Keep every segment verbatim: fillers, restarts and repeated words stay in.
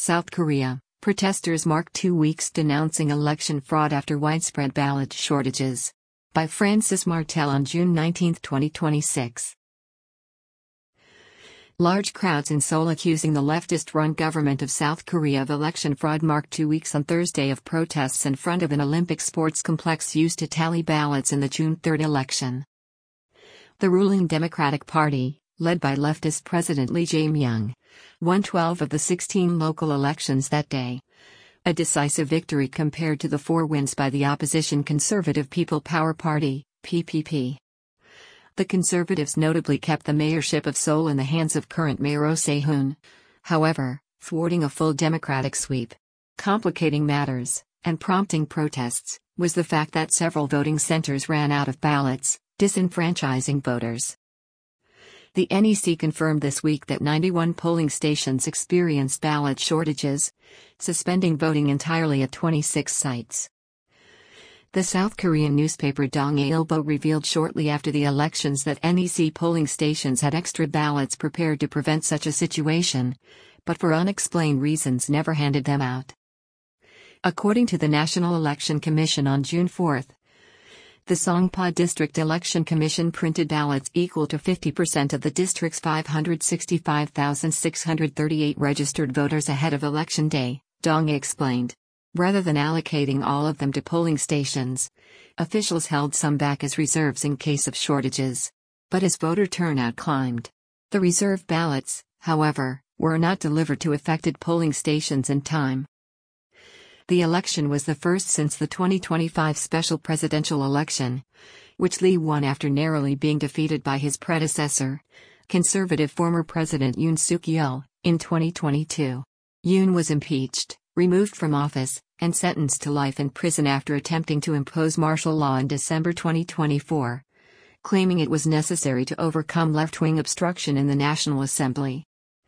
South Korea, protesters mark two weeks denouncing election fraud after widespread ballot shortages. By Francis Martel on June nineteenth, twenty twenty-six. Large crowds in Seoul accusing the leftist-run government of South Korea of election fraud marked two weeks on Thursday of protests in front of an Olympic sports complex used to tally ballots in the June third election. The ruling Democratic Party, led by leftist President Lee Jae-myung, won twelve of the sixteen local elections that day. A decisive victory compared to the four wins by the opposition Conservative People Power Party, P P P. The Conservatives notably kept the mayorship of Seoul in the hands of current Mayor Oh Se-hoon, however, thwarting a full Democratic sweep. Complicating matters, and prompting protests, was the fact that several voting centers ran out of ballots, disenfranchising voters. The N E C confirmed this week that ninety-one polling stations experienced ballot shortages, suspending voting entirely at twenty-six sites. The South Korean newspaper Donghaeilbo revealed shortly after the elections that N E C polling stations had extra ballots prepared to prevent such a situation, but for unexplained reasons never handed them out. According to the National Election Commission on June fourth, the Songpa District Election Commission printed ballots equal to fifty percent of the district's five hundred sixty-five thousand six hundred thirty-eight registered voters ahead of Election Day, Dong explained. Rather than allocating all of them to polling stations, officials held some back as reserves in case of shortages. But as voter turnout climbed, the reserve ballots, however, were not delivered to affected polling stations in time. The election was the first since the twenty twenty-five special presidential election, which Lee won after narrowly being defeated by his predecessor, conservative former President Yoon Suk-yeol, in twenty twenty-two. Yoon was impeached, removed from office, and sentenced to life in prison after attempting to impose martial law in December twenty twenty-four, claiming it was necessary to overcome left-wing obstruction in the National Assembly.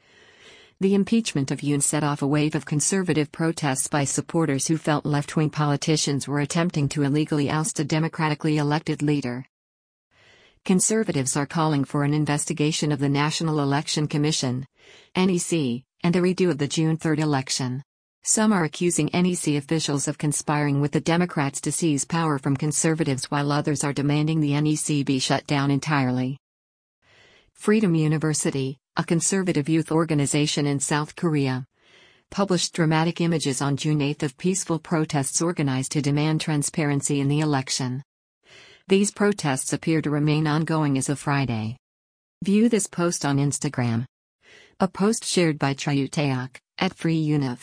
The impeachment of Yoon set off a wave of conservative protests by supporters who felt left-wing politicians were attempting to illegally oust a democratically elected leader. Conservatives are calling for an investigation of the National Election Commission, N E C, and a redo of the June third election. Some are accusing N E C officials of conspiring with the Democrats to seize power from conservatives, while others are demanding the N E C be shut down entirely. Freedom University, a conservative youth organization in South Korea, published dramatic images on June eighth of peaceful protests organized to demand transparency in the election. These protests appear to remain ongoing as of Friday. View this post on Instagram. A post shared by Chayutaeok, at Free Univ.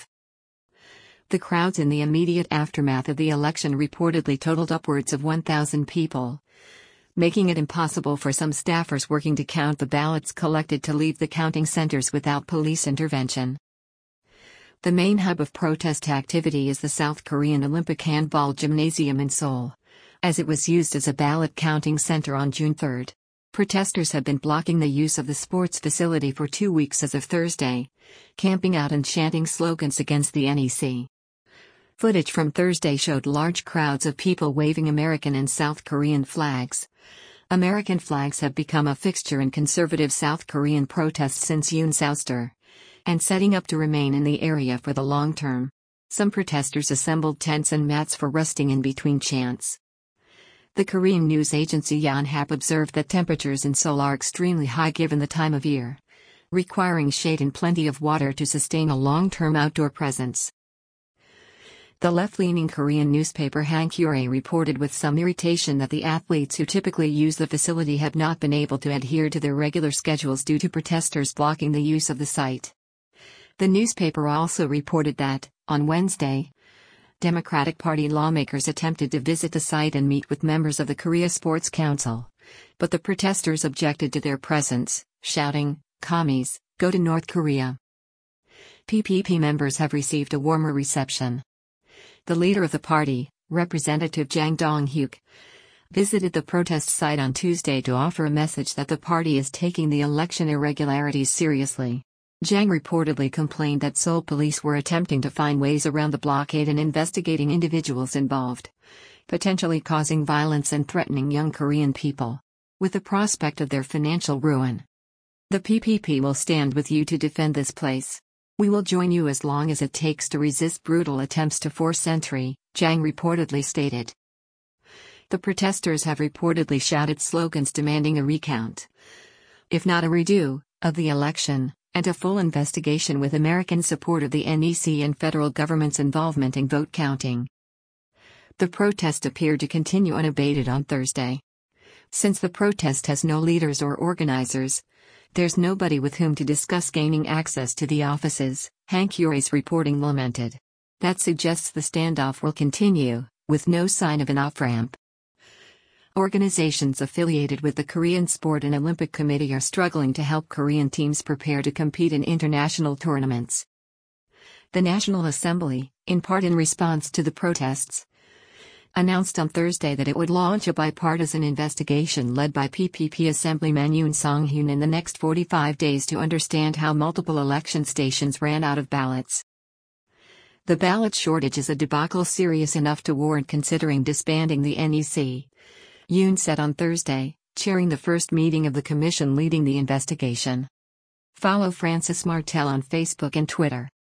The crowds in the immediate aftermath of the election reportedly totaled upwards of one thousand people, making it impossible for some staffers working to count the ballots collected to leave the counting centers without police intervention. The main hub of protest activity is the South Korean Olympic Handball Gymnasium in Seoul, as it was used as a ballot counting center on June third. Protesters have been blocking the use of the sports facility for two weeks as of Thursday, camping out and chanting slogans against the N E C. Footage from Thursday showed large crowds of people waving American and South Korean flags. American flags have become a fixture in conservative South Korean protests since Yoon's ouster, and setting up to remain in the area for the long term. Some protesters assembled tents and mats for resting in between chants. The Korean news agency Yonhap observed that temperatures in Seoul are extremely high given the time of year, requiring shade and plenty of water to sustain a long-term outdoor presence. The left-leaning Korean newspaper Hankyoreh reported with some irritation that the athletes who typically use the facility have not been able to adhere to their regular schedules due to protesters blocking the use of the site. The newspaper also reported that, on Wednesday, Democratic Party lawmakers attempted to visit the site and meet with members of the Korea Sports Council, but the protesters objected to their presence, shouting, "Commies, go to North Korea." P P P members have received a warmer reception. The leader of the party, Representative Jang Dong-hyuk, visited the protest site on Tuesday to offer a message that the party is taking the election irregularities seriously. Jang reportedly complained that Seoul police were attempting to find ways around the blockade and investigating individuals involved, potentially causing violence and threatening young Korean people, with the prospect of their financial ruin. The P P P will stand with you to defend this place. "We will join you as long as it takes to resist brutal attempts to force entry," Zhang reportedly stated. The protesters have reportedly shouted slogans demanding a recount, if not a redo, of the election, and a full investigation with American support of the N E C and federal government's involvement in vote counting. The protest appeared to continue unabated on Thursday. Since the protest has no leaders or organizers, there's nobody with whom to discuss gaining access to the offices, Hank Urey's reporting lamented. That suggests the standoff will continue, with no sign of an off-ramp. Organizations affiliated with the Korean Sport and Olympic Committee are struggling to help Korean teams prepare to compete in international tournaments. The National Assembly, in part in response to the protests, announced on Thursday that it would launch a bipartisan investigation led by P P P Assemblyman Yoon Song-hyun in the next forty-five days to understand how multiple election stations ran out of ballots. The ballot shortage is a debacle serious enough to warrant considering disbanding the N E C, Yoon said on Thursday, chairing the first meeting of the commission leading the investigation. Follow Francis Martel on Facebook and Twitter.